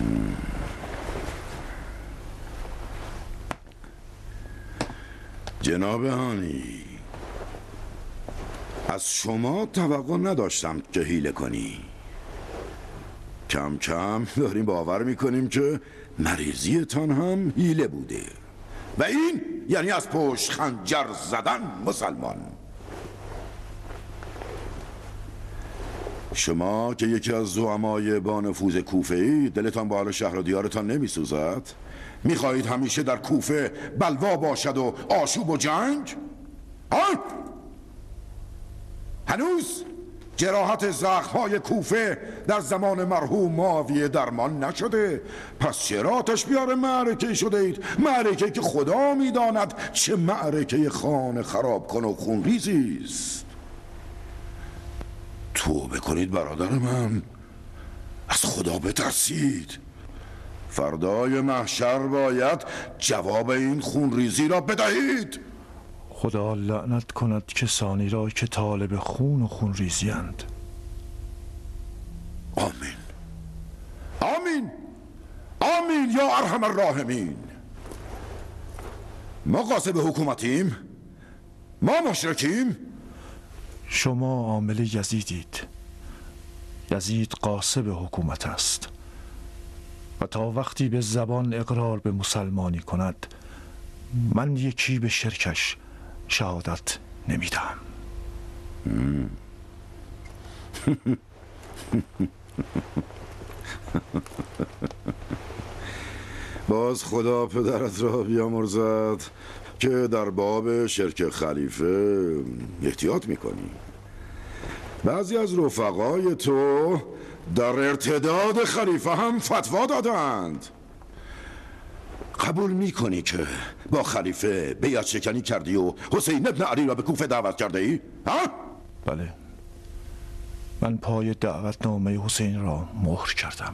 جناب هانی، از شما توقع نداشتم که حیله کنی. کم کم داریم باور میکنیم که مریضیتان هم حیله بوده و این یعنی از پشت خنجر زدن مسلمان. شما که یکی از زعمای با نفوذ کوفه ای، دلتان با حال شهر و دیارتان نمیسوزد؟ میخواهید همیشه در کوفه بلوا باشد و آشوب و جنگ؟ هنوز جراحت زخم‌های کوفه در زمان مرحوم معاویه درمان نشده، پس چرا تشبیه معرکه شده اید؟ معرکه که خدا میداند چه معرکه خانه خراب کن و خونریزی است. توبه کنید برادر من، از خدا بترسید. فردای محشر باید جواب این خونریزی را بدهید. خدا لعنت کند کسانی را که طالب خون و خونریزی اند. آمین آمین آمین یا ارحم الراحمین. ما غاصب حکومتیم؟ ما مشرکیم؟ شما عامل یزیدید. یزید غاصب حکومت است و تا وقتی به زبان اقرار به مسلمانی کند، من یکی به شرکش شهادت نمیدم. باز خدا پدرت را بیامرزد که در باب شرک خلیفه احتیاط میکنی. بعضی از رفقای تو در ارتداد خلیفه هم فتوا دادند. قبول میکنی که با خلیفه بیعت شکنی کردی و حسین ابن علی را به کوفه دعوت کرده ای؟ ها؟ بله، من پای دعوتنامه حسین را مهر کردم.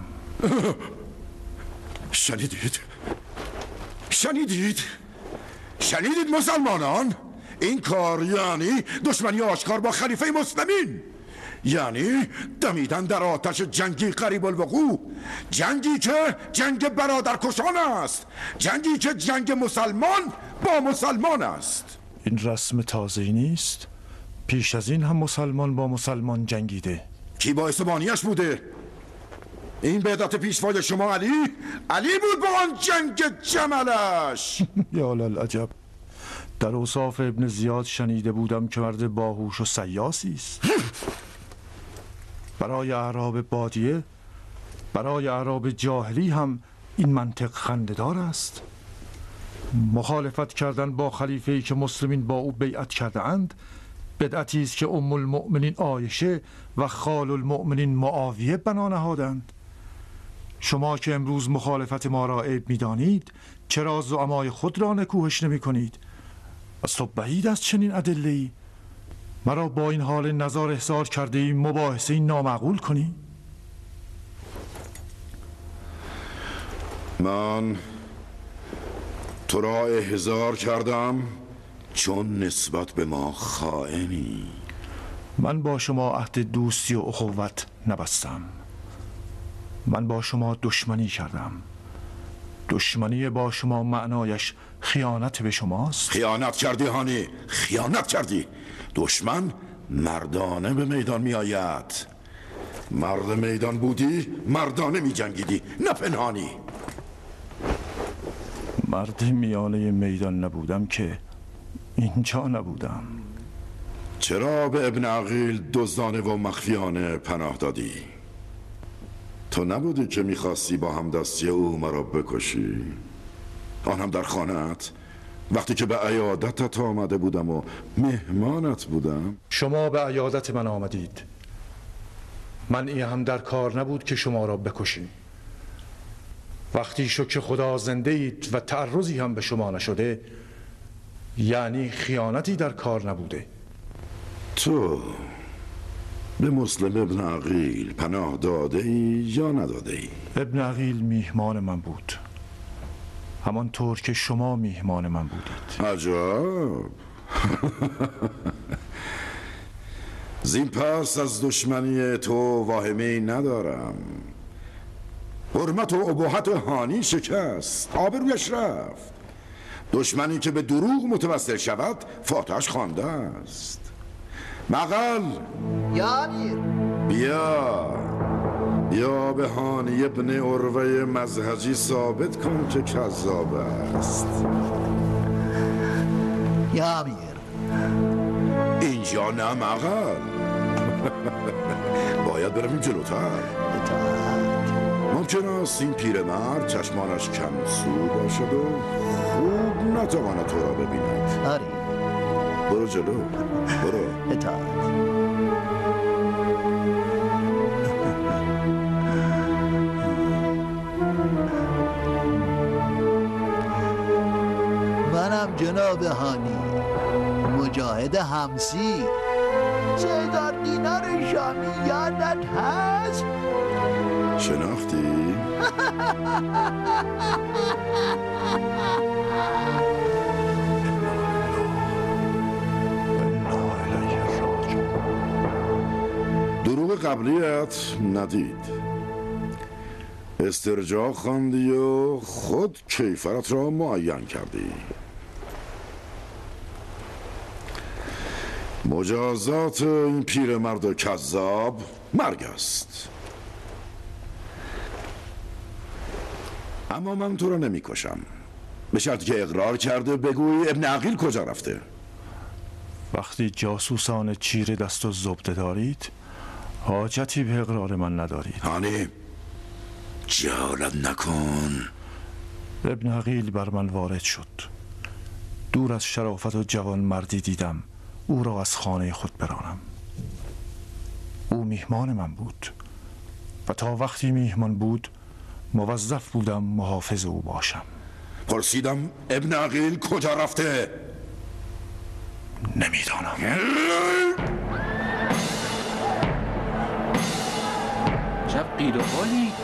شنیدید؟ شنیدید؟ شنیدید مسلمانان؟ این کار یعنی دشمنی آشکار با خلیفه مسلمین، یعنی دمیدن در آتش جنگی قریب الوقوع، جنگی که جنگ برادرکشان است، جنگی که جنگ مسلمان با مسلمان است. این رسم تازه‌ای نیست. پیش از این هم مسلمان با مسلمان جنگیده. کی باعث بانیش بوده؟ این بدعت پیشوای شما علی بود با آن جنگ جملش. یا للعجب، در اوصاف ابن زیاد شنیده بودم که مرد باهوش و سیاسی است. برای اعراب بادیه، برای اعراب جاهلی هم این منطق خنده‌دار است. مخالفت کردن با خلیفه‌ای که مسلمین با او بیعت کرده اند بدعتی است که ام المؤمنین عایشه و خال المؤمنین معاویه بنا نهادند. شما که امروز مخالفت ما را عیب می‌دانید، چرا زعمای خود را نکوهش نمی‌کنید؟ از تو بعید است چنین ادله‌ای. مرا با این حال نزار احضار کرده ای مباحثه نامعقول کنی؟ من تو را احضار کردم چون نسبت به ما خائنی. من با شما عهد دوستی و اخوت نبستم. من با شما دشمنی کردم. دشمنی با شما معنایش خیانت به شماست. خیانت کردی هانی، خیانت کردی. دشمن مردانه به میدان می آید. مرد میدان بودی مردانه می جنگیدی، نه پنهانی. مرد میانه میدان نبودم که اینجا نبودم. چرا به ابن عقیل دزدانه و مخفیانه پناه دادی؟ تو نبودی که میخواستی با همدستی او مرا بکشی؟ آن هم در خانه‌ات، وقتی که به عیادتت آمده بودم و مهمانت بودم. شما به عیادت من آمدید. منعی هم در کار نبود که شما را بکشیم. وقتی شکر خدا زنده اید و تعرضی هم به شما نشده، یعنی خیانتی در کار نبوده. تو به مسلم ابن عقیل پناه داده ای یا نداده ای؟ ابن عقیل میهمان من بود، همانطور که شما میهمان من بودید. عجب. زین پس از دشمنی تو واهمه‌ای ندارم. حرمت و اباحت هانی شکست، آبرویش رفت. دشمنی که به دروغ متوسل شود فاتحش خوانده است. مغل یا امیر، بیا به هانی ابن عروه مزهجی ثابت کن که کذاب است. یا امیر. اینجا نه مغل. باید برویم جلوتر. ممکن است این پیرمرد چشمانش کم سو باشد و خوب نتواند تو را ببیند. آری. برو جلو، برو. اطاعت. منم جناب هانی، مجاهد همسی. 3000 دینار شامی یادت هست؟ شناختی؟ دروغ قبلیت ندید. استرجاع خواندی و خود کیفرت را معین کردی. مجازات این پیرمرد کذاب مرگ است. اما من تو را نمی کشم، به شرطی که اقرار کرده بگویی ابن عقیل کجا رفته. وقتی جاسوسان چیره دست و زبده دارید حاجتی به اقرار من ندارید. هانی جهالت نکن. ابن عقیل بر من وارد شد. دور از شرافت و جوان مردی دیدم او را از خانه خود برانم. او میهمان من بود و تا وقتی میهمان بود موظف بودم محافظ او باشم. پرسیدم ابن عقیل کجا رفته؟ نمیدانم. شب قیل و قالی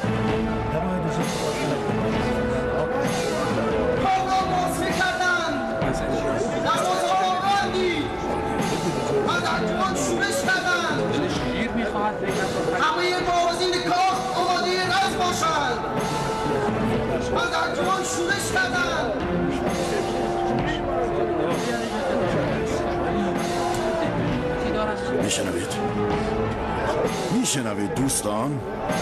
همه موازین کاخ آماده رز باشند. من در جوان شورش کردم. میشنوید دوستان؟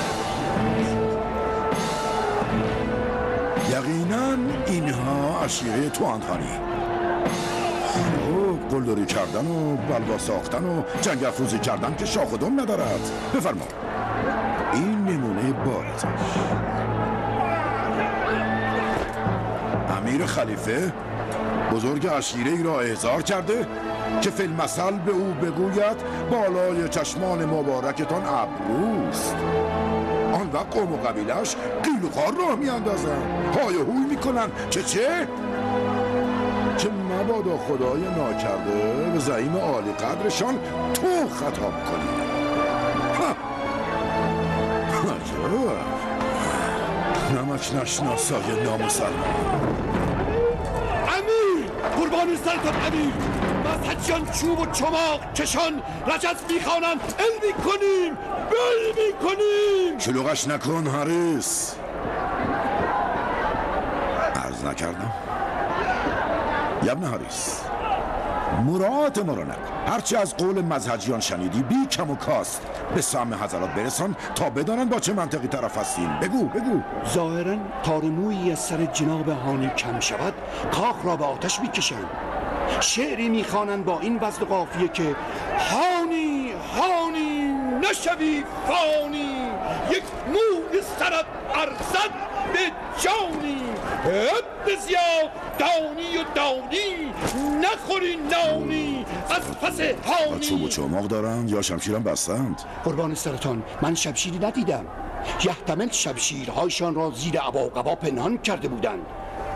یقینا اینها عشیره توانتانی. قلدری کردن و بلوا ساختن و جنگ افروزی کردن که شاخ و دم ندارد. بفرما این نمونه بارزش. امیر خلیفه بزرگ عشیره ای را احضار کرده که فی المثل به او بگوید بالای چشمان مبارکتان ابروست. آن وقت قوم و قبیلش قیل و خار راه میاندازن، های و هوی میکنن که چه؟ که مبادا خدای ناکرده به زعیم عالی قدرشان تو خطاب کنی. نمک نشناسای نامسلمان. امیر قربان سرتان امیر، مذهبیان چوب و چماق کشان رجز میخوانند علمی کنیم علمی کنیم. شلوغش نکن حریص. عرض نکردم یبن حریص، مراعات ما را نکن. هرچی از قول مذهبیان شنیدی بی کم و کاست به سهم حضرات برسان تا بدانند با چه منطقی طرف هستیم. بگو. ظاهرا تارمویی از سر جناب هانی کم شود کاخ را به آتش میکشند. شعری میخوانند با این وزن قافیه که هانی نشوی فانی، یک موی سرت ارزد به جانی. بسیار دانی نخوری نانی از پس هانی. چوب و چماق دارند یا شمشیرم بستند؟ قربان سرتان من شمشیری ندیدم. یحتمل شمشیرهایشان را زیر عبا پنهان کرده بودند.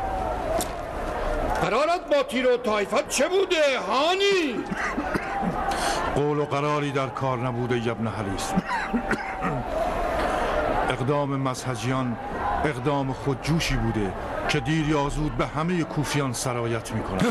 قرارت با تیر و طایفت چه بوده هانی؟ قول و قراری در کار نبوده ابن حریص. اقدام مذهبیان اقدام خودجوشی بوده که دیر یا زود به همه کوفیان سرایت میکنه.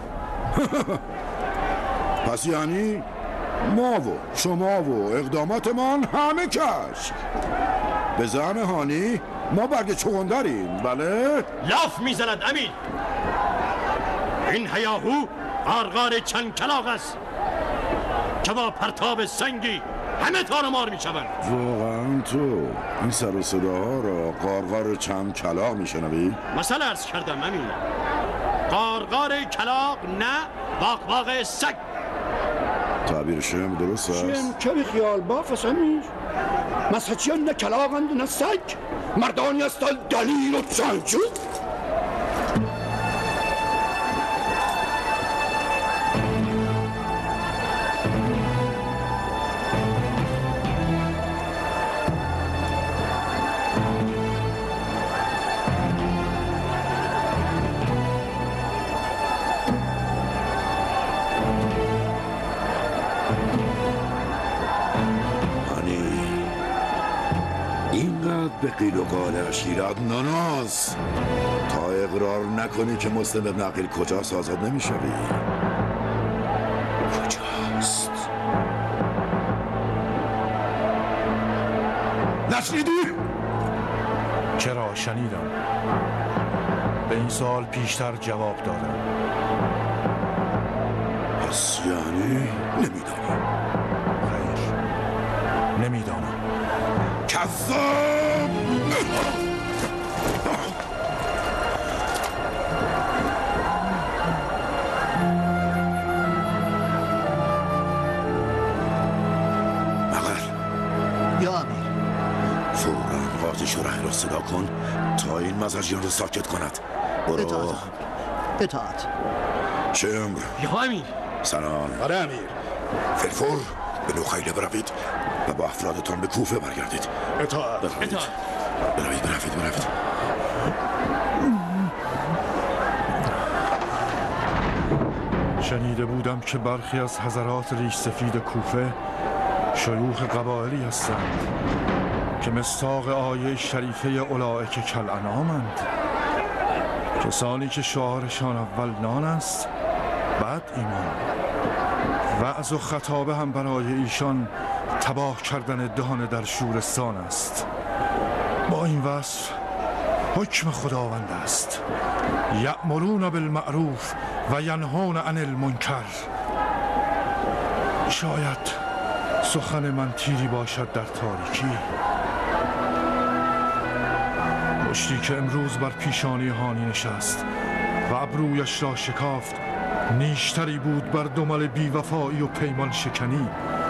پس یعنی ما و شما و اقداماتمان همه کش. به زعم هانی ما برگ چغندریم. بله لاف میزند امیر. این هیاهو قارقار چند کلاغ است که با پرتاب سنگی همه تار و مار میشوند. واقعا تو این سر و صداها را قارقار چند کلاغ میشنوی؟ مثلا عرض کردم امیر، قارقار کلاغ نه باقباق سگ. تعبیر شم درست است؟ شم که بی خیال باف امیر. مسحچیان نه کلاغند نه سگ، مردانی هستند دلیل و جنگجو. به قیل و قال عشیرت ناناز تا اقرار نکنی که مسلم ابن عقیل کجاست آزاد نمیشوی. کجاست؟ نشنیدی؟ چرا شنیدم. به این سوال پیشتر جواب دادم. پس یعنی نمیدانی؟ خیر، نمیدانم. کذاب! یا امیر. فوراً قاضی شرح را صدا کن تا این مزاجیان را ساکت کند. برو. اطاعت. شمر. یا امیر. سنان. آره امیر. فلفور به نخیله بروید و با افرادتان به کوفه برگردید. اطاعت. بروید. شنیده بودم که برخی از حضرات ریش سفید کوفه شیوخ قبایلی هستند که مصداق آیه شریفه اولئک کالانعامند، کسانی که شعارشان اول نان است بعد ایمان. وعظ و خطابه هم برای ایشان تباه کردن دهان در شورستان است. با این وصف حکم خداوند است: یأمرون بالمعروف و ینهون عن المنکر. شاید سخن من تیری باشد در تاریکی. مشتی که امروز بر پیشانی هانی نشست و ابرویش را شکافت نیشتری بود بر دمل بیوفایی و پیمان شکنی.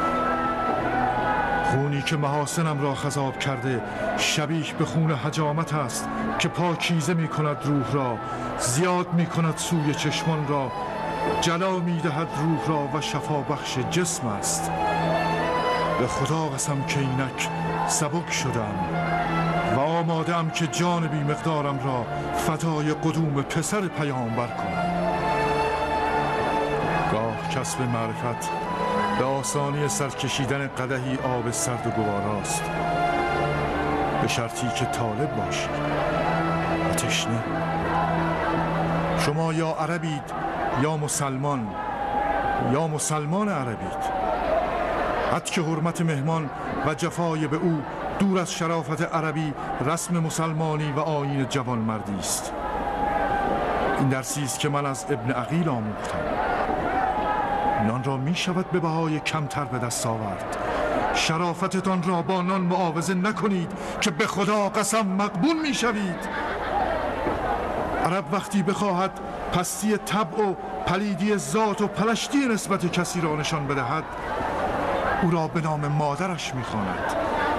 خونی که محاسنم را خضاب کرده شبیه به خون حجامت است که پاکیزه می کند روح را، زیاد می کند سوی چشمان را، جلا می دهد روح را و شفا بخش جسم است. به خدا قسم که اینک سبک شدم و آمادم که جان بی مقدارم را فدای قدوم پسر پیامبر کنم. گاه کسب معرفت به آسانی سرکشیدن قدحی آب سرد و گواراست، به شرطی که طالب باشی و تشنه. شما یا عربید یا مسلمان عربید. حد که حرمت مهمان و جفای به او دور از شرافت عربی رسم مسلمانی و آیین جوانمردی است. این درسی است که من از ابن عقیل آموختم. نان را می شود به بهای کمتر به دست آورد. شرافتتان را با نان معاوضه نکنید که به خدا قسم مقبول می شوید. عرب وقتی بخواهد پستی طبع و پلیدی ذات و پلشتی نسبت کسی را نشان بدهد، او را به نام مادرش می‌خواند.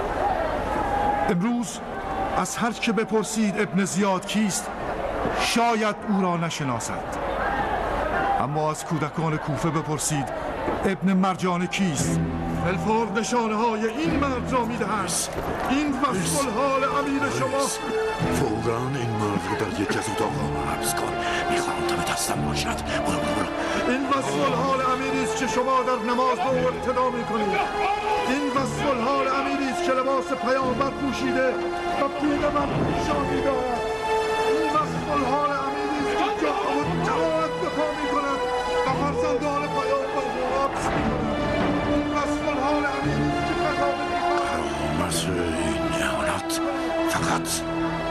امروز از هر که بپرسید ابن زیاد کیست شاید او را نشناسد، اما از کودکان کوفه بپرسید ابن مرجان کیست، الفور نشانه های این مرد را می‌دهد. این وصف الحال امیر شما. فوراً این مرد رو در یک از اتاق‌ها حبس کن. میخواهم تا به دستم باشد. برو. این وصف الحال امیری است که شما در نماز به او اقتدا می‌کنید. این وصف الحال امیری است که لباس پیامبر پوشیده و پول من پیشان می‌دارد. این وصف الحال امیری است که جاه و جماعت بپا می‌کند و فرزندان پیامبر را حبس می‌کند. این وصف الحال امیری است که خطاب می‌کند. کرامت این اهانت فقط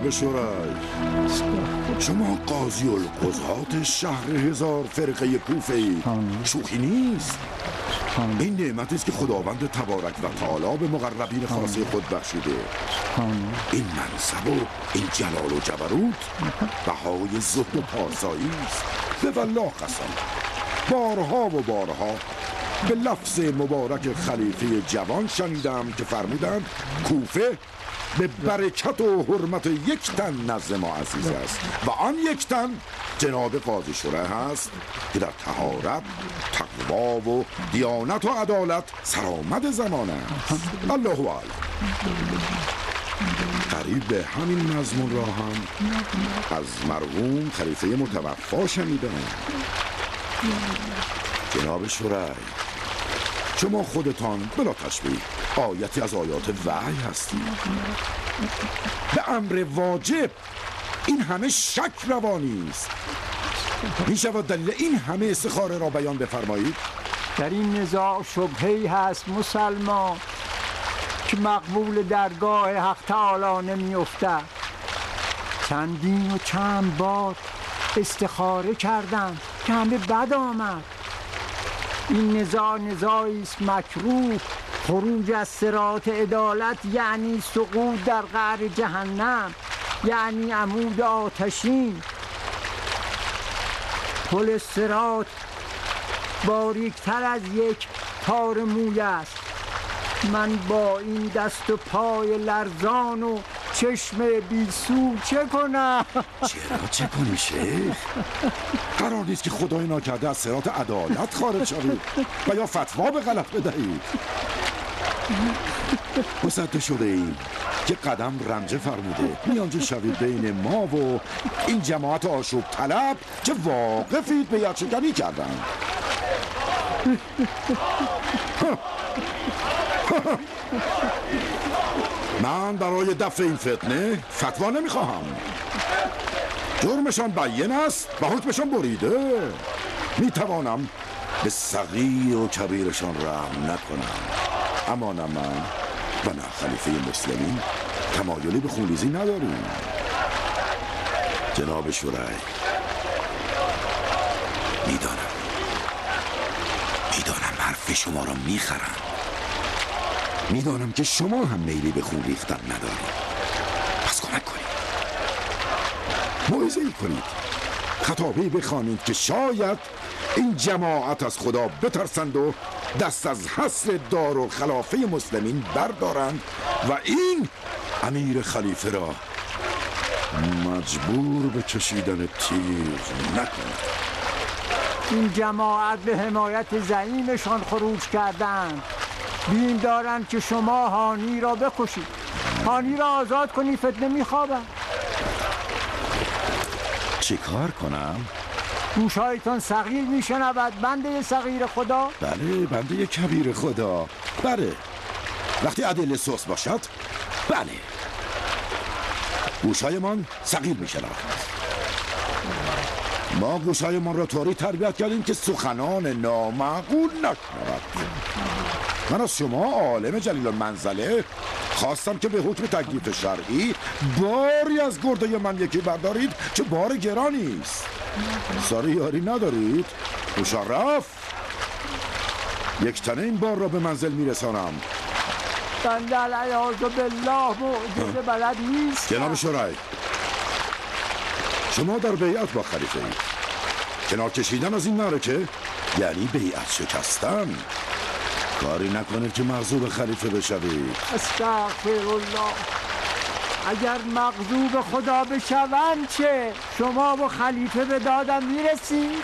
جناب شورای، شما قاضی القضات شهر 1000 فرقه کوفه ای، شوخی نیست. این نعمتی است که خداوند تبارک و تعالی به مقربین خاصه خود بخشیده. این منصب و این جلال و جبروت بهای زهد و پارسایی است. به والله قسم، بارها و بارها به لفظ مبارک خلیفه جوان شنیدم که فرمودند کوفه به برکت و حرمت یک تن نزد ما عزیز است و آن یک تن جناب قاضی شورای هست که در طهارت، تقوا و دیانت و عدالت سرآمد زمانه است. الله اعلم. قریب به همین مضمون را هم از مرحوم خلیفه متوفا شنیدم. جناب شورای، شما خودتان بلا تشبیه آیتی از آیات وحی هستید. به امر واجب این همه شک روانی است. می شود دلیل این همه استخاره را بیان بفرمایید؟ در این نزاع شبهه‌ای هست مسلمان که مقبول درگاه حق تعالی نمی افتد. چندین و چند بار استخاره کردم که همه بد آمد. این نزاع نزاعی است مکروه. خروج از صراط عدالت یعنی سقوط در قعر جهنم، یعنی عمود آتشین. پل صراط باریکتر از یک تار موی است. من با این دست و پای لرزان و چشم بیسو چه کنم؟ چرا چه کنی شیخ؟ قرار نیست که خدای ناکرده از صراط عدالت خارج شوید و یا فتوا به غلط بدهید. مصدق شده ایم که قدم رنجه فرموده میانجه شوید بین ما و این جماعت آشوب طلب که واقفید به یدشکنی کردن. من برای دفع این فتنه فتوا نمیخواهم. جرمشان بیان است و حکمشان بریده. میتوانم به صغیر و کبیرشان رحم نکنم، اما نه من و نه خلیفه مسلمین تمایلی به خونریزی نداریم. جناب شورای، میدانم حرف شما را میخرم. میدانم که شما هم میلی به خون ریختن ندارید. پس کمک کنید، موعظه‌ای کنید، خطابه‌ای بخوانید که شاید این جماعت از خدا بترسند و دست از حصر دار و خلافه مسلمین بردارند و این امیر خلیفه را مجبور به کشیدن تیر نکنند. این جماعت به حمایت زعیمشان خروج کردند. بیم دارند که شما هانی را بکشید، هانی را آزاد کنی، فتنه میخوابند. چی کار کنم؟ گوشهایتان صغیر میشنود بنده صغیر خدا؟ بله، بنده کبیر خدا. بله، وقتی ادله سوس باشد بله، گوشهایمان صغیر میشنود. ما گوشهایمان را طوری تربیت کردیم که سخنان نامعقول نشنود. من از شما عالم جلیل المنزله خواستم که به حکم تکلیف شرعی باری از گرده من یکی بردارید که بار گرانی است. ساری یاری ندارید؟ مشرف، یک تنه این بار را به منزل میرسانم. بنده العیاذ بالله معجزه بلد نیست. جناب شورای، شما در بیعت با خلیفه اید. کنار کشیدن از این معرکه یعنی بیعت شکستن. کاری نکنید که مغضوب خلیفه بشوید. استغفر الله. اگر مغضوب خدا بشوند چه؟ شما با خلیفه به دادم میرسید؟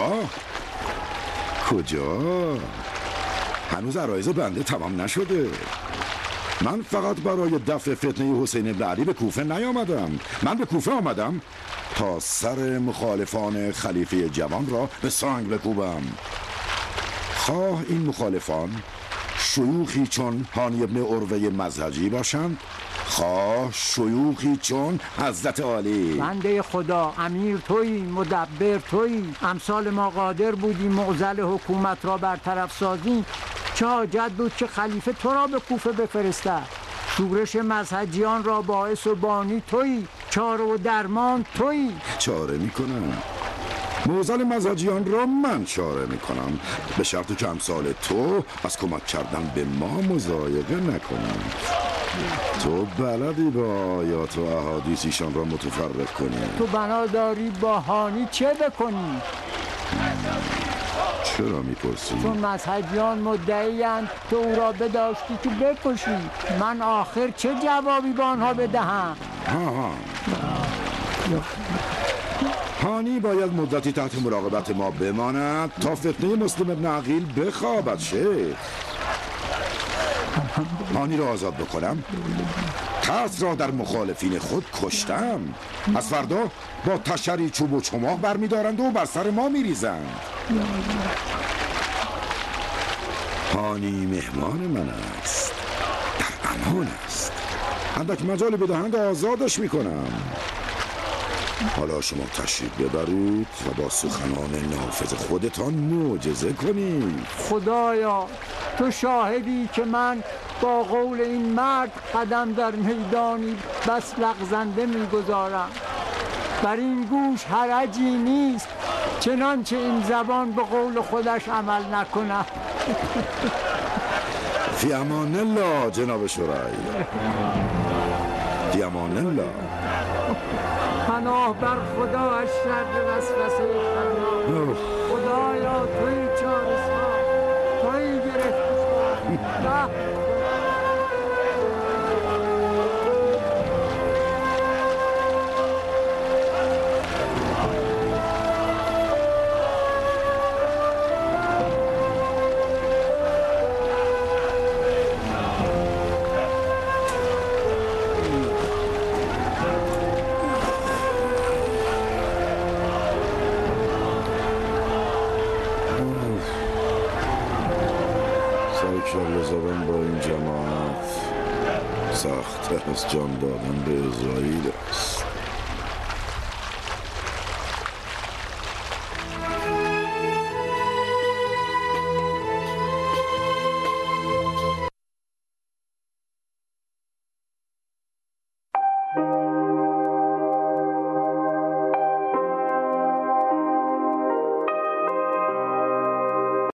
کجا؟ هنوز عرایض بنده تمام نشده. من فقط برای دفع فتنه حسین بن علی به کوفه نیامدم. من به کوفه آمدم تا سر مخالفان خلیفه جوان را به سنگ بکوبم. خواه این مخالفان شیوخی چون هانی ابن عروه مزهجی باشند، خواه شیوخی چون حضرت عالی. بنده خدا، امیر تویی، مدبر تویی، امثال ما قادر بودیم معضل حکومت را برطرف سازیم. چه حاجت بود که خلیفه تو را به کوفه بفرستد؟ شورش مزهجیان را باعث و بانی تویی، چاره و درمان تویی. چاره میکنم. موزل مزاجیان را من چاره میکنم، به شرط که امثال تو از کمک کردن به ما مضایقه نکنیم. تو بلدی با آیات و احادیث ایشان را متفرق کنی. تو بنا داری با هانی چه بکنی؟ چرا میپرسی؟ چون مذهبیان مدعی‌اند تو او را بداشتی که بکشی. من آخر چه جوابی به آنها بدهم؟ هانی باید مدتی تحت مراقبت ما بماند تا فتنه مسلم ابن عقیل بخوابد. شیخ هانی را آزاد بکنم؟ ترس را در مخالفین خود کشتم. از فردا با تشری چوب و چماق برمیدارند و بر سر ما میریزند. هانی مهمان من است، در امان است. اندک مجالی بدهند آزادش میکنم. حالا شما تشریف ببرید و با سخنان نافذ خودتان معجزه کنید. خدایا تو شاهدی که من با قول این مرد قدم در میدانی بس لغزنده میگذارم. بر این گوش حرجی نیست چنانچه این زبان به قول خودش عمل نکنه. فی امان الله جناب شورای، فی امان الله. پناه بر خدا از شر وسوسه خنا. خدایا توی چاره‌ساز، توی گرفتار. کله زدن با این جماعت سخت‌تر از جان دادن به اسرائیل است.